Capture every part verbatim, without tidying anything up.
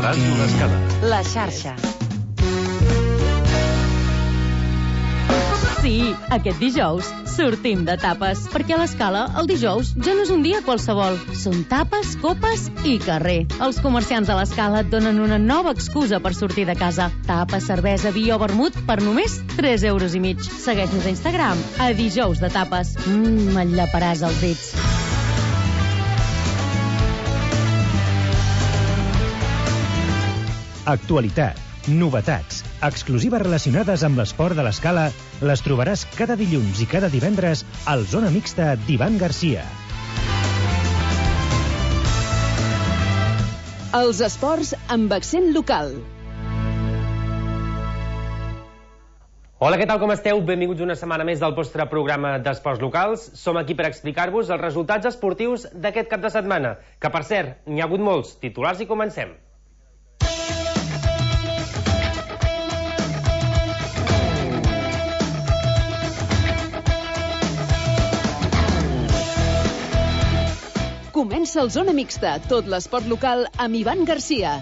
Ràdio L'Escala. La xarxa. Sí, aquest dijous sortim de tapes, perquè a l'Escala el dijous ja no és un dia qualsevol. Són tapes, copes i carrer. Els comerciants de l'Escala et donen una nova excusa per sortir de casa. Tapes, cervesa, vi o vermut per només tres euros i mig. Segueix-nos a Instagram, a dijous de tapes. Mmm, m'enllaparàs els dits. Actualitat, novetats, exclusives relacionades amb l'esport de l'Escala les trobaràs cada dilluns i cada divendres al Zona Mixta d'Ivan Garcia. Els esports amb accent local. Hola, què tal, com esteu? Benvinguts una setmana més del vostre programa d'esports locals. Som aquí per explicar-vos els resultats esportius d'aquest cap de setmana, que, per cert, n'hi ha hagut molts. Titulars i comencem. Comença el Zona Mixta, tot l'esport local amb Ivan Garcia.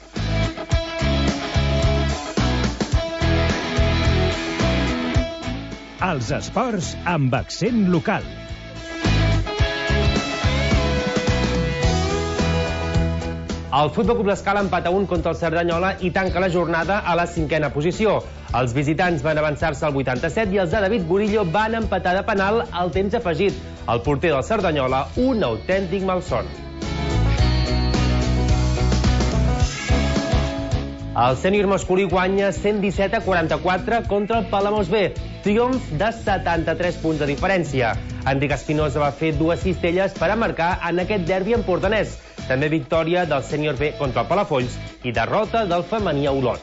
Els esports amb accent local. El Futbol Club L'Escala empata un contra el Cerdanyola i tanca la jornada a la cinquena posició. Els visitants van avançar-se al vuitanta-set i els de David Burillo van empatar de penal al temps afegit. El porter del Cerdanyola, un autèntic malson. El sènior masculí guanya cent disset a quaranta-quatre contra el Palamós B. Triomf de setanta-tres punts de diferència. Enric Espinosa va fer dues cistelles per a marcar en aquest derbi empordanès. També victòria del sènior B contra el Palafolls i derrota del femení a Olot.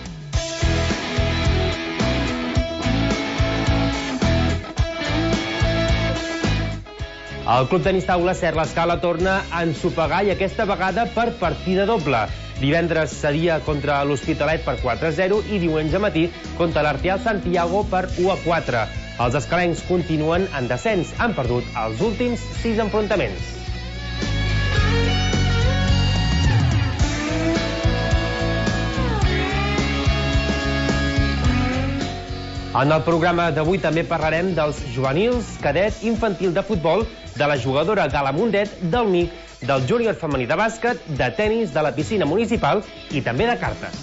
El Club Tenis Taula Ser l'Escala torna a ensopegar i aquesta vegada per partida doble. Divendres cedia contra l'Hospitalet per quatre a zero i diumenge matí contra l'Arteal Santiago per u a quatre. Els escalencs continuen en descens. Han perdut els últims sis enfrontaments. En el programa d'avui també parlarem dels juvenils, cadet, infantil de futbol, de la jugadora Gala Mundet, del M I C, del júnior femení de bàsquet, de tennis, de la piscina municipal i també de cartes.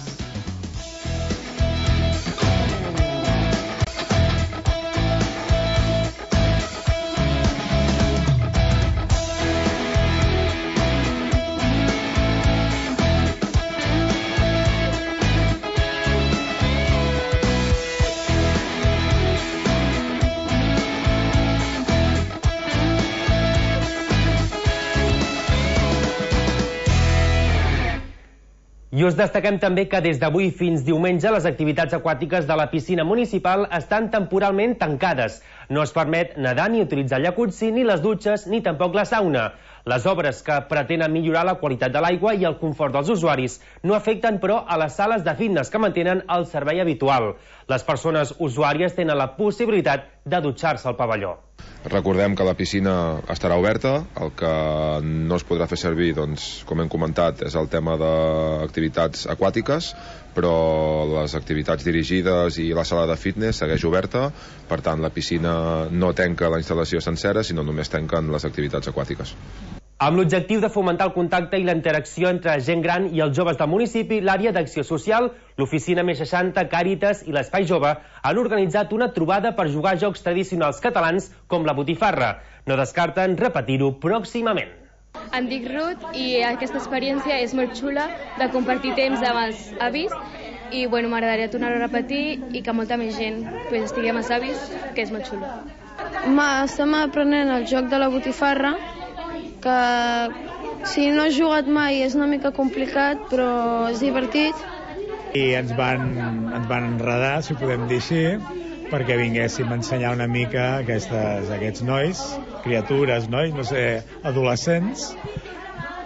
I us destaquem també que des d'avui fins diumenge les activitats aquàtiques de la piscina municipal estan temporalment tancades. No es permet nedar ni utilitzar el jacuzzi, ni les dutxes, ni tampoc la sauna. Les obres que pretenen millorar la qualitat de l'aigua i el confort dels usuaris no afecten, però, a les sales de fitness que mantenen el servei habitual. Les persones usuàries tenen la possibilitat de dutxar-se al pavelló. Recordem que la piscina estarà oberta, el que no es podrà fer servir, doncs, com hem comentat, és el tema d'activitats aquàtiques, però les activitats dirigides i la sala de fitness segueix oberta, per tant la piscina no tanca la instal·lació sencera, sinó només tanquen les activitats aquàtiques. Amb l'objectiu de fomentar el contacte i la interacció entre gent gran i els joves del municipi, l'àrea d'acció social, l'oficina més seixanta, Càritas i l'Espai Jove han organitzat una trobada per jugar a jocs tradicionals catalans com la botifarra. No descarten repetir-ho pròximament. Em dic Ruth i aquesta experiència és molt xula de compartir temps amb els avis i bueno, m'agradaria tornar-ho a repetir i que molta més gent pues, estigui amb els avis, que és molt xulo. Estem aprenent el joc de la botifarra, que si no has jugat mai és una mica complicat, però és divertit. I ens van, ens van enredar, si ho podem dir així, perquè vinguéssim a ensenyar una mica aquestes, aquests nois, criatures, nois, no sé, adolescents,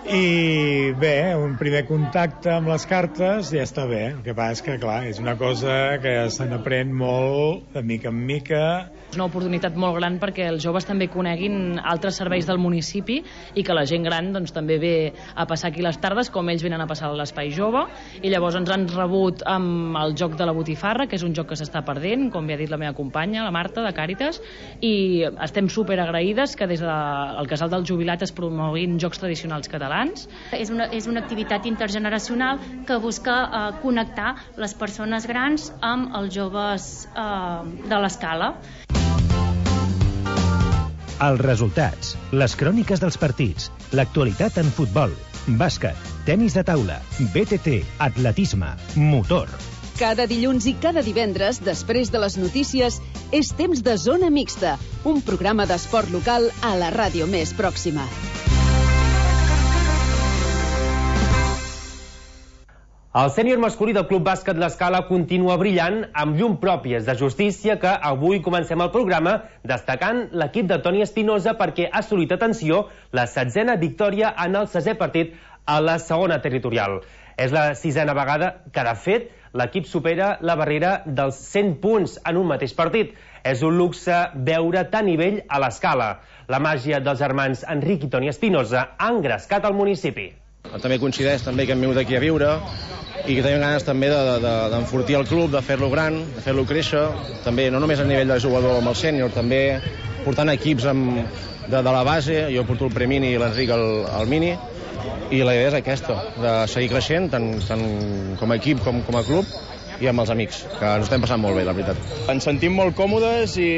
I bé, un primer contacte amb les cartes ja està bé. El que passa és que, clar, és una cosa que se n'aprèn molt de mica en mica. És una oportunitat molt gran perquè els joves també coneguin altres serveis del municipi i que la gent gran doncs, també ve a passar aquí les tardes com ells venen a passar a l'Espai Jove, i llavors ens han rebut amb el joc de la botifarra, que és un joc que s'està perdent, com bé ha dit la meva companya, la Marta, de Càritas, i estem super agraïdes que des del Casal del Jubilat es promoguin jocs tradicionals catalans. És una, és una activitat intergeneracional que busca eh, connectar les persones grans amb els joves eh, de l'escala. Els resultats, les cròniques dels partits, l'actualitat en futbol, bàsquet, tenis de taula, B T T, atletisme, motor. Cada dilluns i cada divendres, després de les notícies, és temps de Zona Mixta, un programa d'esport local a la ràdio més pròxima. El sènior masculí del Club Bàsquet L'Escala continua brillant amb llum pròpies de justícia que avui comencem el programa destacant l'equip de Toni Espinosa perquè ha assolit, atenció, la setzena victòria en el sisè partit a la segona territorial. És la sisena vegada que, de fet, l'equip supera la barrera dels cent punts en un mateix partit. És un luxe veure tant nivell a l'Escala. La màgia dels germans Enric i Toni Espinosa ha engrescat al municipi. També coincideix també que hem vingut aquí a viure i que tenim ganes també d'enfortir de, de, el club, de fer-lo gran, de fer-lo créixer, també no només a nivell de jugador amb el sènior, també portant equips amb, de, de la base. Jo porto el premini i l'Enric el, el mini, i la idea és aquesta, de seguir creixent tant, tant com a equip com, com a club i amb els amics, que ens estem passant molt bé, la veritat. Ens sentim molt còmodes i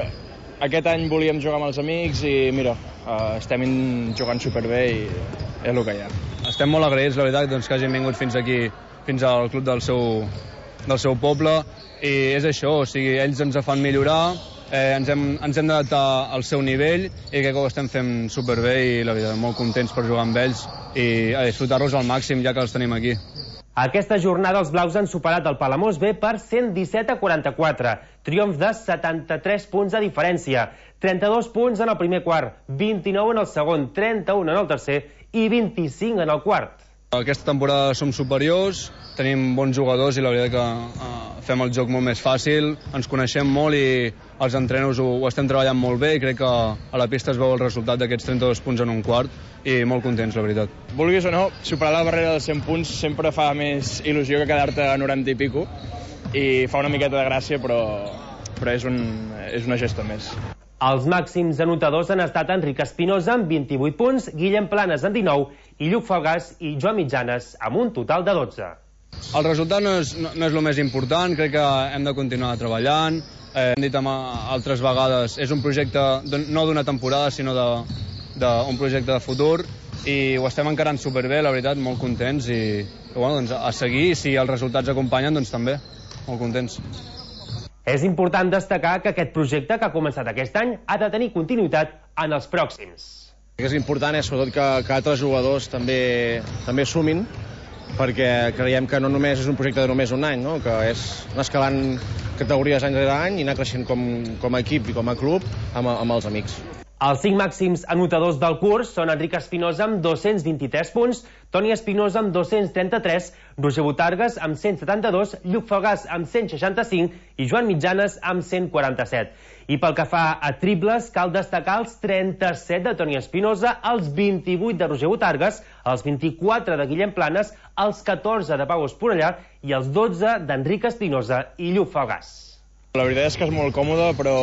aquest any volíem jugar amb els amics i mira, uh, estem jugant superbé i és el que hi ha. Estem molt agraïts, la veritat, doncs, que hagin vingut fins aquí, fins al club del seu, del seu poble, i és això, o sigui, ells ens fan millorar, eh, ens hem, ens hem d'adaptar al seu nivell, i crec que ho estem fent superbé i la veritat, molt contents per jugar amb ells i a disfrutar-los al màxim ja que els tenim aquí. Aquesta jornada els blaus han superat el Palamós B per cent disset a quaranta-quatre, triomf de setanta-tres punts de diferència, trenta-dos punts en el primer quart, vint-i-nou en el segon, trenta-un en el tercer i vint-i-cinc en el quart. Aquesta temporada som superiors, tenim bons jugadors i la veritat que uh, fem el joc molt més fàcil, ens coneixem molt i els entrenos ho, ho estem treballant molt bé i crec que a la pista es veu el resultat d'aquests trenta-dos punts en un quart i molt contents, la veritat. Vulguis o no, superar la barrera dels cent punts sempre fa més il·lusió que quedar-te a noranta i pico i fa una miqueta de gràcia, però, però és, un, és una gesta més. Els màxims anotadors han estat Enric Espinosa amb vint-i-vuit punts, Guillem Planes amb dinou i Lluc Falgàs i Joan Mitjanes amb un total de dotze. El resultat no és, no, no és el més important, crec que hem de continuar treballant. Eh, hem dit amb altres vegades, és un projecte no d'una temporada, sinó d'un projecte de futur i ho estem encarant superbé, la veritat, molt contents i, i bueno, doncs, a seguir, i si els resultats acompanyen, doncs també, molt contents. És important destacar que aquest projecte que ha començat aquest any ha de tenir continuïtat en els pròxims. El que és important és sobretot que, que altres jugadors també, també sumin, perquè creiem que no només és un projecte de només un any, no? Que és anar escalant categories any rere any i anar creixent com, com a equip i com a club amb, amb els amics. Els cinc màxims anotadors del curs són Enric Espinosa amb dos-cents vint-i-tres punts, Toni Espinosa amb dos-cents trenta-tres, Roger Botargas amb cent setanta-dos, Lluc Falgàs amb cent seixanta-cinc i Joan Mitjanes amb cent quaranta-set. I pel que fa a triples, cal destacar els trenta-set de Toni Espinosa, els vint-i-vuit de Roger Botargas, els vint-i-quatre de Guillem Planes, els catorze de Pau Esponellà i els dotze d'Enric Espinosa i Lluc Falgàs. La veritat és que és molt còmode, però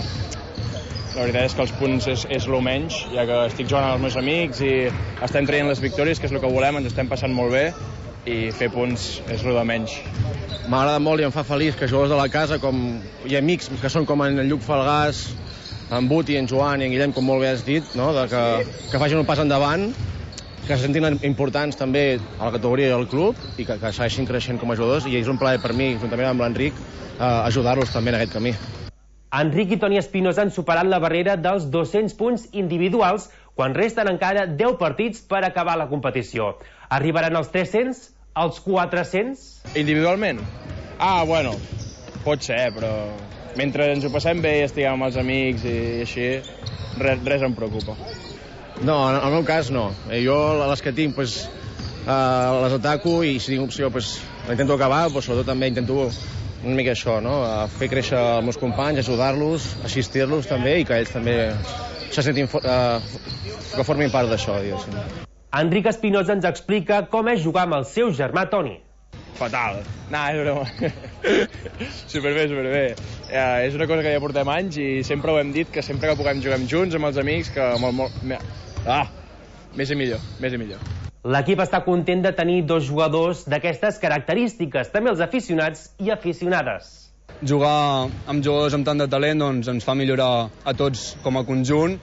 la veritat és que els punts és, és lo menys, ja que estic jugant amb els meus amics i estem traient les victòries, que és el que volem, ens estem passant molt bé, i fer punts és lo de menys. M'agrada molt i em fa feliç que jugadors de la casa com, i amics que són com en Lluc Falgàs, en Buti, en Joan i en Guillem, com molt bé has dit, no? de que, que facin un pas endavant, que se sentin importants també a la categoria i al club i que, que segueixin creixent com a jugadors, i és un plaer per mi, juntament amb l'Enric, eh, ajudar-los també en aquest camí. Enric i Toni Espinosa han superat la barrera dels dos-cents punts individuals quan resten encara deu partits per acabar la competició. Arribaran als tres-cents? Als quatre-cents? Individualment? Ah, bueno, pot ser, però mentre ens ho passem bé i estiguem amb els amics i així, res, res em preocupa. No, en el meu cas no. Jo les que tinc pues, uh, les ataco i si tinc opció pues, l'intento acabar, però sobretot també intento una mica això, no? Fer créixer els meus companys, ajudar-los, assistir-los també i que ells també se sentin uh, que formin part d'això, diguéssim. Enric Espinosa ens explica com és jugar amb el seu germà Toni. Fatal. Nah, és broma. Superbé, superbé. Eh, és una cosa que ja portem anys i sempre ho hem dit, que sempre que puguem jugar junts amb els amics, que molt, molt... Ah! Més i millor, més i millor. L'equip està content de tenir dos jugadors d'aquestes característiques, també els aficionats i aficionades. Jugar amb jugadors amb tant de talent doncs, ens fa millorar a tots com a conjunt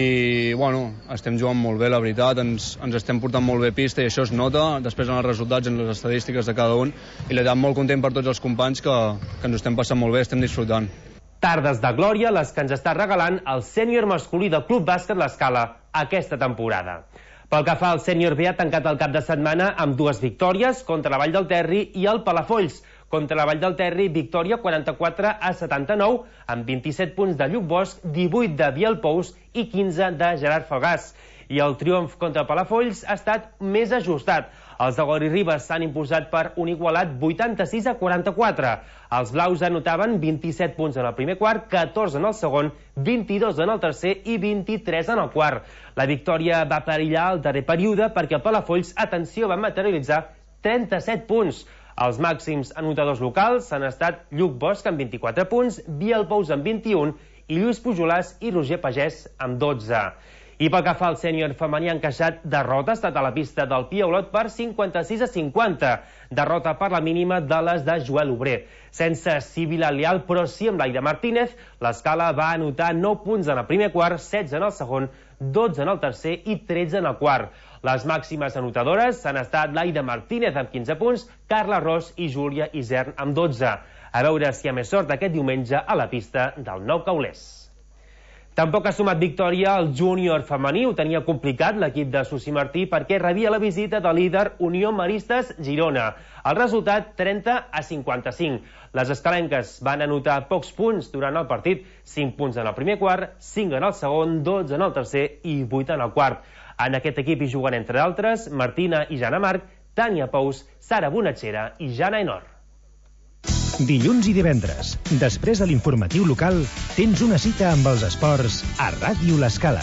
i bueno, estem jugant molt bé, la veritat, ens, ens estem portant molt bé pista i això es nota després en els resultats, en les estadístiques de cada un i la veritat molt content per tots els companys que, que ens estem passant molt bé, estem disfrutant. Tardes de glòria les que ens està regalant el sènior masculí del Club Bàsquet L'Escala aquesta temporada. Pel que fa al sènior B, ha tancat el cap de setmana amb dues victòries contra la Vall del Terri i el Palafolls. Contra la Vall del Terri, victòria quaranta-quatre a setanta-nou, amb vint-i-set punts de Lluc Bosch, divuit de Biel Pous i quinze de Gerard Falgàs. I el triomf contra el Palafolls ha estat més ajustat. Els de Gori Ribes s'han imposat per un igualat vuitanta-sis a quaranta-quatre. Els blaus anotaven vint-i-set punts en el primer quart, catorze en el segon, vint-i-dos en el tercer i vint-i-tres en el quart. La victòria va perillar el darrer període perquè el Palafolls, atenció, va materialitzar trenta-set punts. Els màxims anotadors locals han estat Lluc Bosch amb vint-i-quatre punts, Biel Pous amb vint-i-un i Lluís Pujolàs i Roger Pagès amb dotze. I pel que fa al sènior femení, ha encaixat derrota, ha estat a la pista del Pia Olot per cinquanta-sis a cinquanta. Derrota per la mínima de les de Joel Obrer. Sense Sibila Leal, però sí amb l'Aida Martínez, l'Escala va anotar nou punts en el primer quart, setze en el segon, dotze en el tercer i tretze en el quart. Les màximes anotadores han estat l'Aida Martínez amb quinze punts, Carla Ros i Júlia Isern amb dotze. A veure si hi ha més sort aquest diumenge a la pista del Nou Caulers. Tampoc ha sumat victòria el júnior femení, ho tenia complicat l'equip de Susi Martí perquè rebia la visita del líder Unió Maristes Girona. El resultat trenta a cinquanta-cinc. Les escalenques van anotar pocs punts durant el partit, cinc punts en el primer quart, cinc en el segon, dotze en el tercer i vuit en el quart. En aquest equip hi juguen, entre d'altres, Martina i Jana Marc, Tània Pous, Sara Bonatxera i Jana Enor. Dilluns i divendres, després de l'informatiu local, tens una cita amb els esports a Ràdio L'Escala.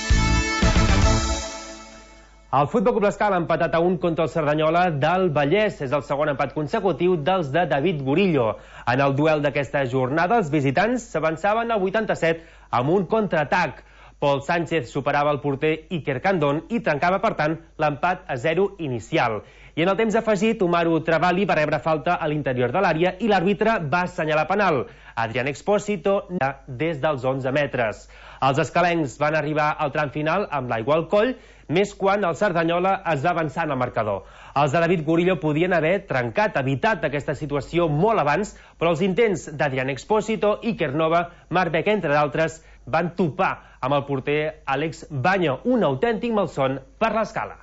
El Futbol Club L'Escala ha empatat a un contra el Cerdanyola del Vallès. És el segon empat consecutiu dels de David Gorillo. En el duel d'aquesta jornada, els visitants s'avançaven al vuitanta-set amb un contraatac. Pol Sánchez superava el porter Iker Candón i trencava, per tant, l'empat a zero inicial. I en el temps afegit, Umaru Travali va rebre falta a l'interior de l'àrea i l'àrbitre va assenyalar penal. Adrián Expósito des dels onze metres. Els escalencs van arribar al tram final amb l'aigua al coll, més quan el Cerdanyola es va avançar en el marcador. Els de David Gorillo podien haver trencat, evitat aquesta situació molt abans, però els intents d'Adrián Expósito, Iker Nova, Marc Beck, entre d'altres, van topar amb el porter Àlex Banya, un autèntic malson per l'Escala.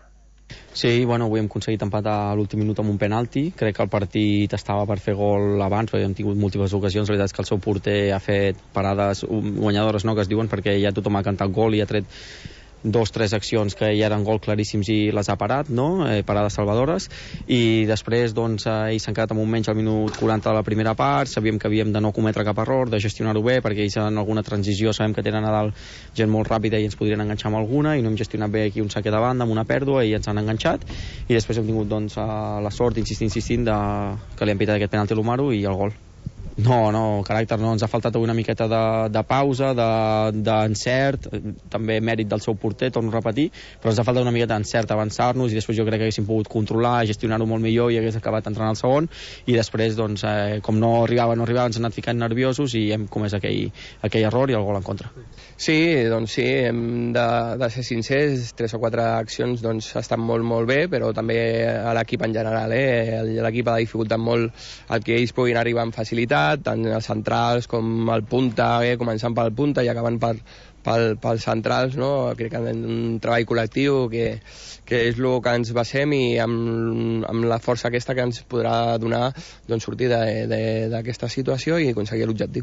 Sí, bueno, avui hem aconseguit empatar a l'últim minut amb un penalti. Crec que el partit estava per fer gol abans, perquè hem tingut múltiples ocasions. La veritat és que el seu porter ha fet parades guanyadores, no, que es diuen, perquè ja tothom ha cantat gol i ha tret dos, tres accions que ja eren gol claríssims i les ha parat, no? Eh, parades salvadores, i després doncs eh, ells s'han quedat amb un menys al minut quaranta de la primera part. Sabíem que havíem de no cometre cap error, de gestionar-ho bé, perquè ells en alguna transició sabem que tenen a dalt gent molt ràpida i ens podrien enganxar amb alguna, i no hem gestionat bé aquí un saque de banda amb una pèrdua i ens han enganxat, i després hem tingut doncs la sort, insistint, insistint, de... que li han pitat aquest penalti a l'Umaru i el gol. No, no, caràcter no, ens ha faltat una miqueta de, de pausa, d'encert, de, també mèrit del seu porter, torno a repetir, però ens ha faltat una miqueta d'encert, avançar-nos, i després jo crec que haguéssim pogut controlar, gestionar-ho molt millor i hagués acabat entrant al segon, i després, doncs, eh, com no arribava, no arribava, ens hem anat ficant nerviosos i hem comès aquell, aquell error i el gol en contra. Sí, doncs sí, hem de, de ser sincers, tres o quatre accions doncs estan molt, molt bé, però també a l'equip en general, eh? L'equip ha dificultat molt el que ells puguin arribar amb facilitat, tant els centrals com el punta, eh, començant pel punta i acabant per, pel, pels centrals, no? Crec que en un treball col·lectiu que, que és el que ens basem, i amb, amb la força aquesta que ens podrà donar doncs, sortir d'aquesta situació i aconseguir l'objectiu.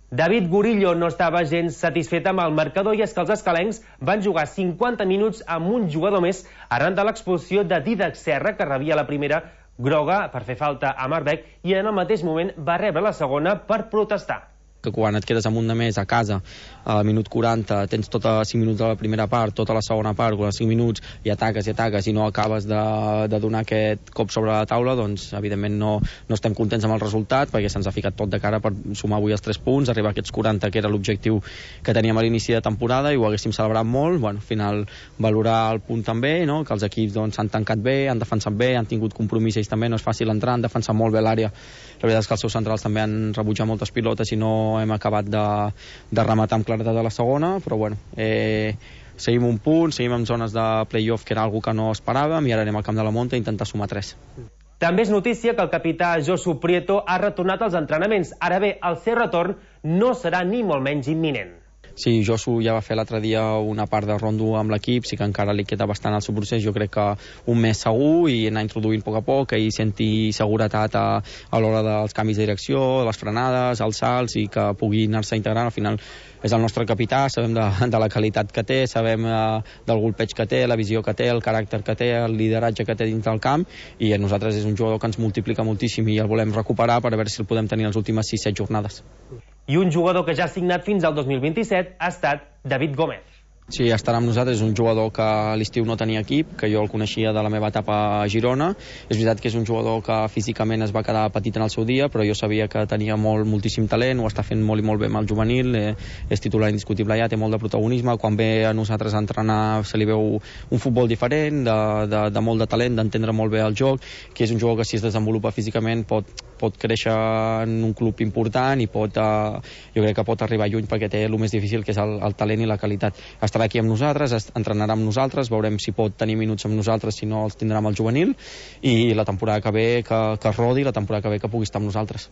David Gurillo no estava gens satisfet amb el marcador i és que els escalencs van jugar cinquanta minuts amb un jugador més arran de l'expulsió de Didac Serra, que rebia la primera groga per fer falta a Marbec i en el mateix moment va rebre la segona per protestar. Que quan et quedes amb un de més a casa al minut quaranta, tens tota cinc minuts de la primera part, tota la segona part, els cinc minuts, i ataques i ataques i no acabes de, de donar aquest cop sobre la taula, doncs evidentment no, no estem contents amb el resultat, perquè se'ns ha ficat tot de cara per sumar avui els tres punts, arribar a aquests quaranta, que era l'objectiu que teníem a l'inici de temporada, i ho haguéssim celebrat molt. Bueno, al final valorar el punt també, no? Que els equips doncs, han tancat bé, han defensat bé, han tingut compromís ells també, no és fàcil entrar, han defensat molt bé l'àrea. La veritat és que els seus centrals també han rebutjat moltes pilotes i no hem acabat de, de rematar amb claretat a la segona, però bueno, eh, seguim un punt, seguim en zones de play-off, que era algo que no esperàvem, i ara anem al camp de la Monta a intentar sumar tres. També és notícia que el capità Josu Prieto ha retornat als entrenaments. Ara bé, el seu retorn no serà ni molt menys imminent. Sí, Josu ja va fer l'altre dia una part de rondo amb l'equip, sí que encara li queda bastant al seu procés, jo crec que un mes segur, i anar introduint a poc a poc, que ell senti seguretat a, a l'hora dels canvis de direcció, les frenades, els salts, i que pugui anar-se integrant. Al final és el nostre capità, sabem de, de la qualitat que té, sabem eh, del golpeig que té, la visió que té, el caràcter que té, el lideratge que té dins del camp, i a nosaltres és un jugador que ens multiplica moltíssim i el volem recuperar per a veure si el podem tenir les últimes sis set jornades. I un jugador que ja ha signat fins al dos mil vint-i-set ha estat David Gómez. Sí, estarà amb nosaltres. És un jugador que a l'estiu no tenia equip, que jo el coneixia de la meva etapa a Girona. És veritat que és un jugador que físicament es va quedar petit en el seu dia, però jo sabia que tenia molt, moltíssim talent, ho està fent molt i molt bé amb el juvenil, eh, és titular indiscutible ja, té molt de protagonisme. Quan ve a nosaltres a entrenar se li veu un futbol diferent, de, de, de molt de talent, d'entendre molt bé el joc, que és un jugador que si es desenvolupa físicament pot, pot créixer en un club important i pot, eh, jo crec que pot arribar lluny, perquè té el més difícil, que és el, el talent i la qualitat. Estarà aquí amb nosaltres, entrenarà amb nosaltres, veurem si pot tenir minuts amb nosaltres, si no els tindrà amb el juvenil, i la temporada que ve que, que rodi, la temporada que ve que pugui estar amb nosaltres.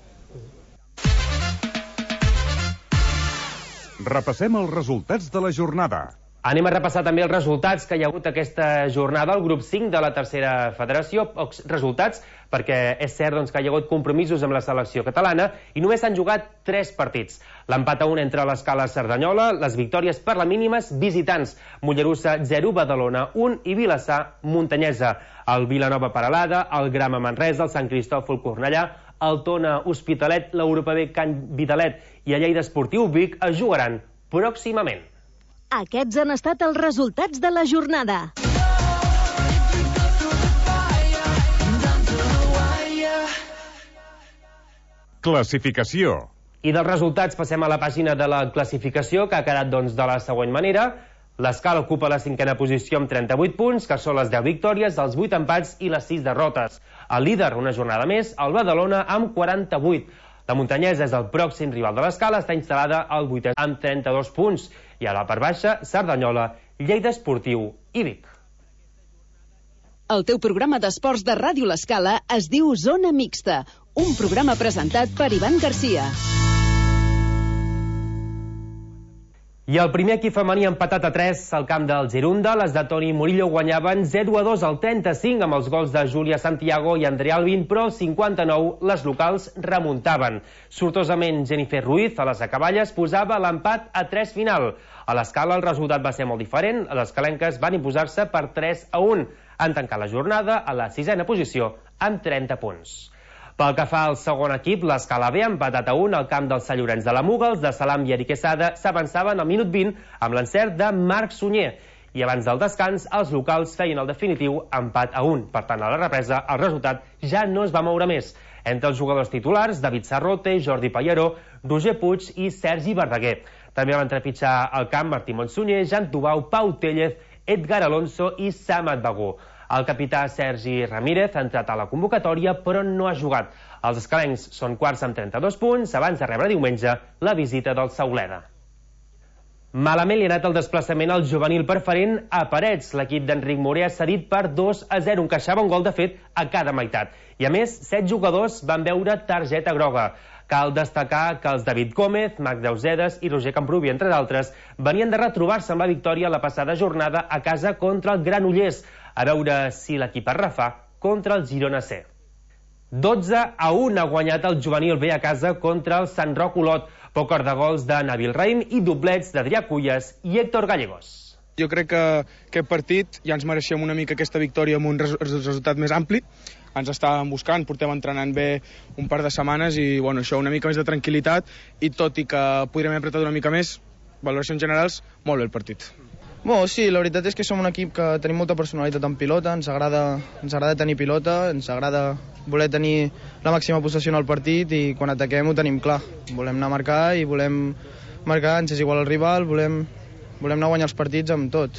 Repassem els resultats de la jornada. Anem a repassar també els resultats que hi ha hagut aquesta jornada al grup cinc de la tercera federació. Pocs resultats, perquè és cert doncs, que hi ha hagut compromisos amb la selecció catalana i només s'han jugat tres partits. L'empat a un entre l'Escala Cerdanyola, les victòries per la mínimes visitants, Mollerussa zero, Badalona un i Vilassar Muntanyesa. El Vilanova Peralada, el Grama Manresa, el Sant Cristòfol Cornellà, el Tona Hospitalet, l'Europa B Can Vidalet i el Lleida Esportiu Vic es jugaran pròximament. Aquests han estat els resultats de la jornada. Classificació. I dels resultats passem a la pàgina de la classificació, que ha quedat doncs, de la següent manera. L'Escala ocupa la cinquena posició amb trenta-vuit punts, que són les deu victòries, els vuit empats i les sis derrotes. El líder, una jornada més, el Badalona, amb quaranta-vuit. La Muntanyesa és el pròxim rival de l'Escala, està instal·lada al vuitè amb trenta-dos punts. I a la part baixa, Cerdanyola, Lleida Esportiu i Vic. El teu programa d'esports de Ràdio L'Escala es diu Zona Mixta, un programa presentat per Ivan Garcia. I el primer equip femení empatat a tres al camp del Girunda. Les de Toni Murillo guanyaven zero a dos al trenta-cinc amb els gols de Júlia Santiago i Andrea Alvin, però al cinquanta-nou les locals remuntaven. Sortosament, Jennifer Ruiz a les acaballes posava l'empat a tres final. A l'Escala el resultat va ser molt diferent. Les calenques van imposar-se per tres a un. Han tancat la jornada a la sisena posició amb trenta punts. Pel que fa al segon equip, l'Escala B, empatat a un al camp del Sant Llorenç de la Muga. Els de Salam i Eric Quesada s'avançaven al minut vint amb l'encert de Marc Sunyer. I abans del descans, els locals feien el definitiu empat a un. Per tant, a la represa, el resultat ja no es va moure més. Entre els jugadors titulars, David Sarrote, Jordi Pallaró, Roger Puig i Sergi Verdaguer. També van trepitjar al camp Martí Montsunyer, Jan Tubau, Pau Tellez, Edgar Alonso i Samad Bagó. El capità Sergi Ramírez ha entrat a la convocatòria, però no ha jugat. Els escalencs són quarts amb trenta-dos punts, abans de rebre diumenge la visita del Sauleda. Malament li ha anat el desplaçament al juvenil preferent a Parets. L'equip d'Enric Morer ha cedit per dos a zero, encaixava un gol de fet a cada meitat. I a més, set jugadors van veure targeta groga. Cal destacar que els David Gómez, Mac Deusedes i Roger Camprubi, entre d'altres, venien de retrobar-se amb la victòria la passada jornada a casa contra el Granollers. A veure si l'equip es refà contra el Girona C. dotze a un ha guanyat el juvenil B a casa contra el Sant Roc Olot. Pòquer de gols de Nabil Raim i doblets d'Adrià Culles i Héctor Gallegos. Jo crec que aquest partit ja ens mereixem una mica aquesta victòria amb un res resultat més ampli. Ens estàvem buscant, portem entrenant bé un par de setmanes i bueno, això, una mica més de tranquil·litat, i tot i que podríem haver apretat una mica més, valoracions generals, molt bé el partit. Bueno, sí, la veritat és que som un equip que tenim molta personalitat en pilota, ens agrada, ens agrada tenir pilota, ens agrada voler tenir la màxima possessió en el partit i quan ataquem ho tenim clar. Volem anar a marcar i volem marcar, ens és igual el rival, volem, volem anar a guanyar els partits amb tot.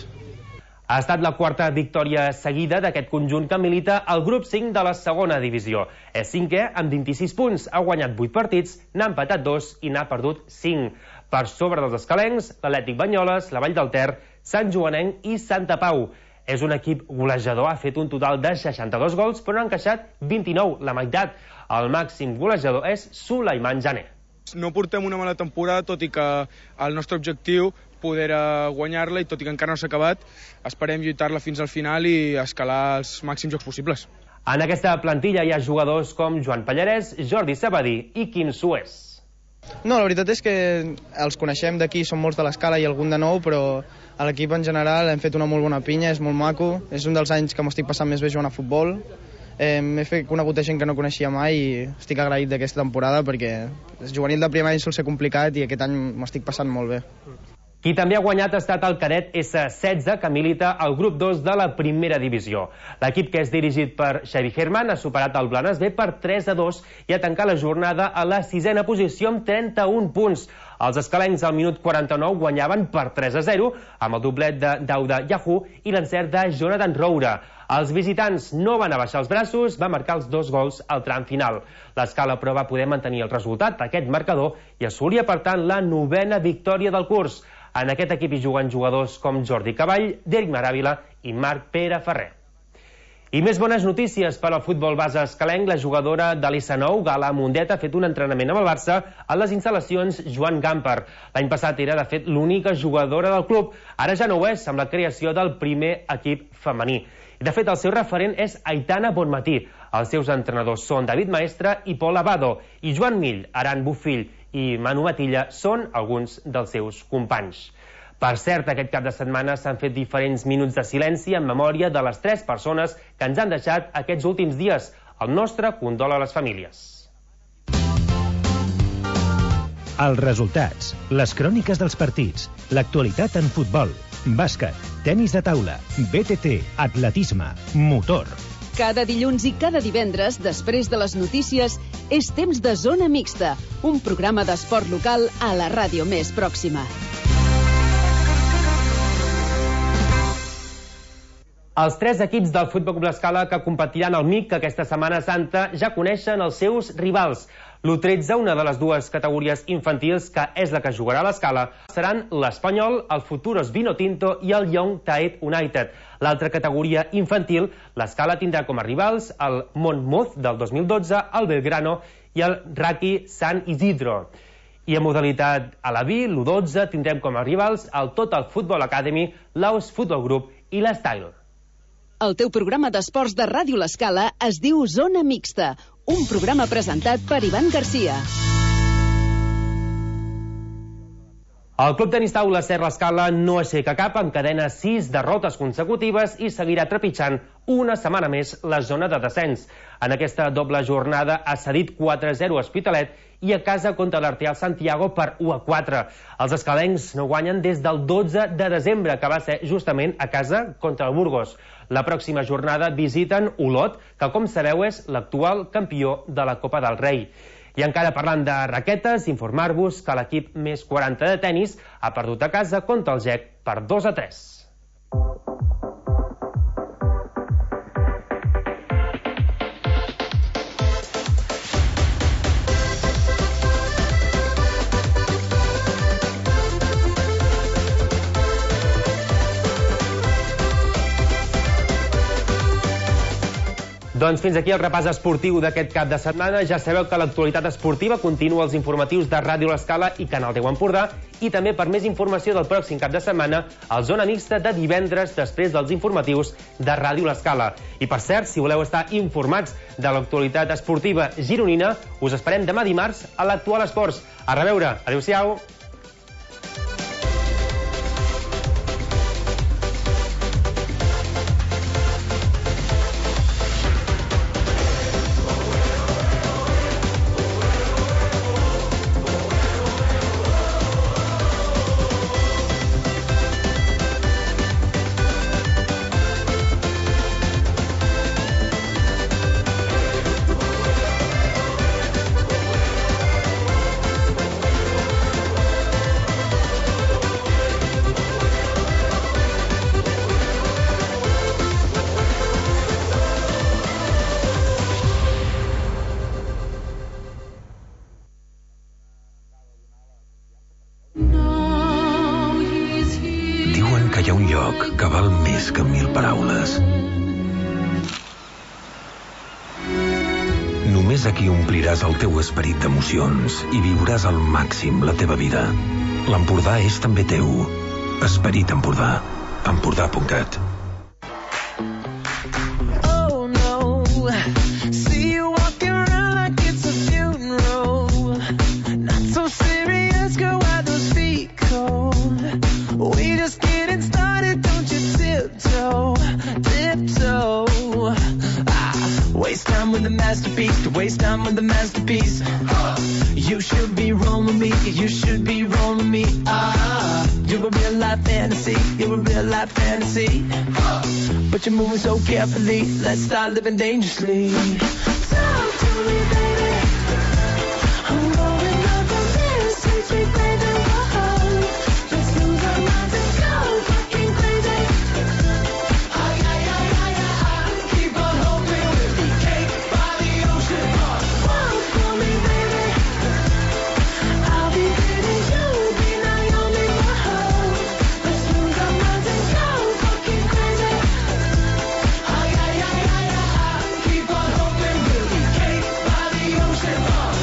Ha estat la quarta victòria seguida d'aquest conjunt que milita al grup cinc de la segona divisió. És cinquè amb vint-i-sis punts, ha guanyat vuit partits, n'ha empatat dos i n'ha perdut cinc. Per sobre dels escalencs, l'Atlètic Banyoles, la Vall del Ter, Sant Joanenc i Santa Pau. És un equip golejador, ha fet un total de seixanta-dos gols, però n'ha encaixat vint-i-nou, la meitat. El màxim golejador és Sulaiman Jané. No portem una mala temporada, tot i que el nostre objectiu poder guanyar-la, i tot i que encara no s'ha acabat, esperem lluitar-la fins al final i escalar els màxims jocs possibles. En aquesta plantilla hi ha jugadors com Joan Pallarès, Jordi Sabadí i Quim Suez. No, la veritat és que els coneixem d'aquí, són molts de l'Escala i algun de nou, però a l'equip en general hem fet una molt bona pinya, és molt maco, és un dels anys que m'estic passant més bé jugant a futbol. Eh, he fet conegut gent que no coneixia mai i estic agraït d'aquesta temporada perquè el juvenil de primer any sol ser complicat i aquest any m'estic passant molt bé. Qui també ha guanyat ha estat el cadet essa setze, que milita al grup dos de la primera divisió. L'equip, que és dirigit per Xavi Herman, ha superat el Blanes B per tres a dos i ha tancat la jornada a la sisena posició amb trenta-un punts. Els escalencs al minut quaranta-nou guanyaven per tres a zero amb el doblet de Dauda Yahoo i l'encert de Jonathan Roura. Els visitants no van abaixar els braços, va marcar els dos gols al tram final. L'Escala, però, va poder mantenir el resultat, aquest marcador, i assolia, per tant, la novena victòria del curs. En aquest equip hi juguen jugadors com Jordi Cavall, Deric Maràvila i Marc Pere Ferrer. I més bones notícies per al futbol base escalenc. La jugadora de l'I S nou, Gala Mundet, ha fet un entrenament amb el Barça a les instal·lacions Joan Gamper. L'any passat era, de fet, l'única jugadora del club. Ara ja no ho és, amb la creació del primer equip femení. De fet, el seu referent és Aitana Bonmatí. Els seus entrenadors són David Maestre i Pol Abado, i Joan Mill, Aran Bufill i Manu Matilla són alguns dels seus companys. Per cert, aquest cap de setmana s'han fet diferents minuts de silenci en memòria de les tres persones que ens han deixat aquests últims dies. El nostre condol a les famílies. Els resultats, les cròniques dels partits, l'actualitat en futbol, bàsquet, tenis de taula, B T T, atletisme, motor. Cada dilluns i cada divendres, després de les notícies, és temps de Zona Mixta, un programa d'esport local a la ràdio més pròxima. Els tres equips del Futbol Club L'Escala que competiran al M I C aquesta Setmana Santa ja coneixen els seus rivals. l'U tretze, una de les dues categories infantils, que és la que jugarà a l'Escala, seran l'Espanyol, el Futuros Vinotinto i el Young Taed United. L'altra categoria infantil, l'Escala tindrà com a rivals el Monmouth del dos mil dotze, el Belgrano i el Raki San Isidro. I en modalitat a la B, l'U dotze, tindrem com a rivals el Total Football Academy, l'Aus Football Group i l'Style. El teu programa d'esports de Ràdio L'Escala es diu Zona Mixta, un programa presentat per Ivan Garcia. El Club Tenis Taula Serra Escala no aixeca cap, encadena sis derrotes consecutives i seguirà trepitjant una setmana més la zona de descens. En aquesta doble jornada ha cedit quatre a zero a Hospitalet i a casa contra l'Arteal Santiago per u a quatre. Els escalencs no guanyen des del dotze de desembre, que va ser justament a casa contra el Burgos. La pròxima jornada visiten Olot, que, com sabeu, és l'actual campió de la Copa del Rei. I encara parlant de raquetes, informar-vos que l'equip més quaranta de tenis ha perdut a casa contra el G E C per dos a tres. Doncs fins aquí el repàs esportiu d'aquest cap de setmana. Ja sabeu que l'actualitat esportiva continua als informatius de Ràdio L'Escala i Canal deu Empordà, i també per més informació del pròxim cap de setmana al Zona Mixta de divendres després dels informatius de Ràdio L'Escala. I per cert, si voleu estar informats de l'actualitat esportiva gironina, us esperem demà dimarts a l'Actual Esports. A reveure. Adéu-siau. Aquí ompliràs el teu esperit d'emocions i viuràs al màxim la teva vida. L'Empordà és també teu. Esperit Empordà. Empordà punt cat. Oh no, see you walking around like it's a funeral. Not so serious, girl, why those feet cold? We just getting started, don't you tiptoe, tiptoe. Waste time with the masterpiece, to waste time with the masterpiece. You should be rolling me, you should be rolling me. Ah, you're a real life fantasy, you're a real life fantasy. But you're moving so carefully, let's start living dangerously. Talk to me, baby. I'm going up on this, sweet, sweet baby. Whoa, let's lose our minds and go fucking crazy. Ay, ay, ay, ay, ay, keep on hoping we'll be cake by the ocean. Walk for me, baby. I'll be pretty, you'll be Naomi. Whoa, let's lose our minds and go fucking crazy. Ay, ay, ay, ay, ay, keep on hoping we'll be cake by the ocean.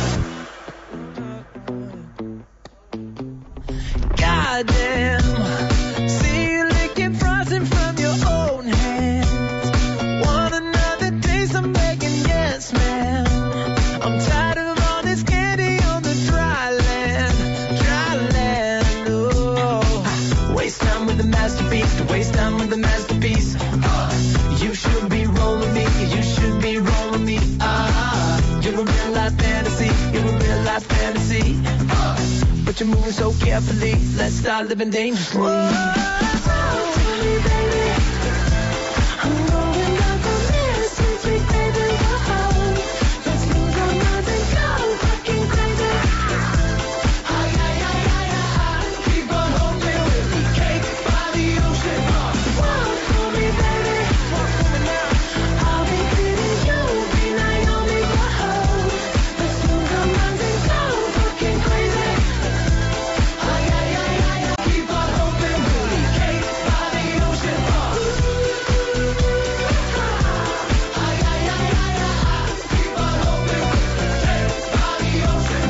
Goddamn, see you licking frosting from your own hands. Want another taste? I'm begging, yes, ma'am. I'm tired of all this candy on the dry land, dry land. Oh, waste time with the masterpiece, to waste time with the masterpiece. You should be rolling me, you should be rolling me. Ah, you're a real life fantasy, you're a real life fantasy. But you're moving so carefully, let's start living dangerously. Talk to me, baby. I'm going up on this, sweet, sweet baby. Whoa, let's lose our minds and go fucking crazy. Ay, ay, ay, ay, ay, keep on hoping we'll be cake by the ocean. Walk for me, baby. Walk for me now. I'll be pretty, you'll be Naomi. Whoa, let's lose our minds and go fucking crazy. Ay, ay, ay, ay, ay, keep on hoping we'll be cake by the ocean. Ay, ay, ay, ay, ay, keep on hoping we'll be cake by the ocean.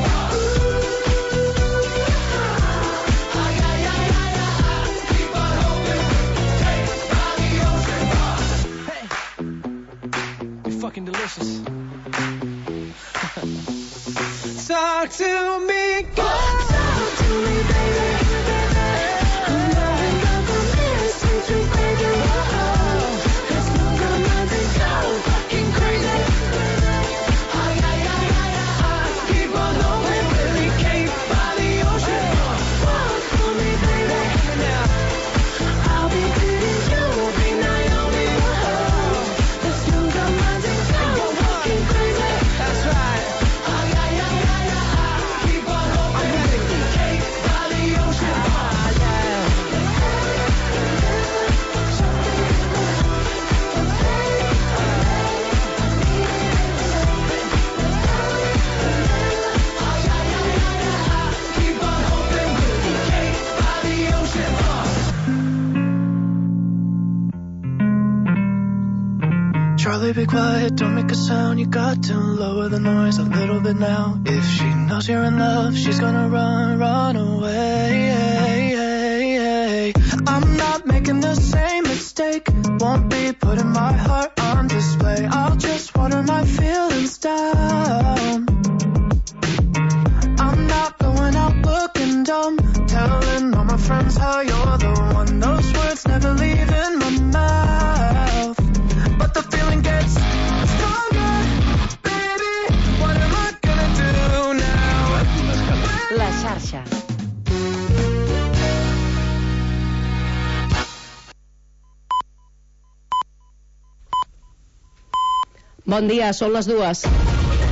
Ay, ay, ay, ay, ay, keep on hoping we'll be cake by the ocean. Hey, you're fucking delicious. Talk to me, girl. Talk to me, baby. I'm going up on this, sweet, sweet baby. Whoa, let's lose our minds and go fucking crazy. Ay, ay, ay, ay, ay, keep on hoping we'll be cake by the ocean. Walk for me, baby. I'll be pretty, you'll be Naomi. Whoa, let's lose our minds and go fucking crazy. That's right. Ay, ay, ay, ay, ay, keep on hoping. Molly, be quiet, don't make a sound. You got to lower the noise a little bit now. If she knows you're in love, she's gonna run, run away. I'm not making the same mistake. Won't be putting my heart on display. I'll just water my feelings down. I'm not going out looking dumb, telling all my friends how you're the one. Those words never leave in my mouth, but the feeling gets stronger. Baby, what am I gonna do now? La xarxa. Bon dia, són les dues.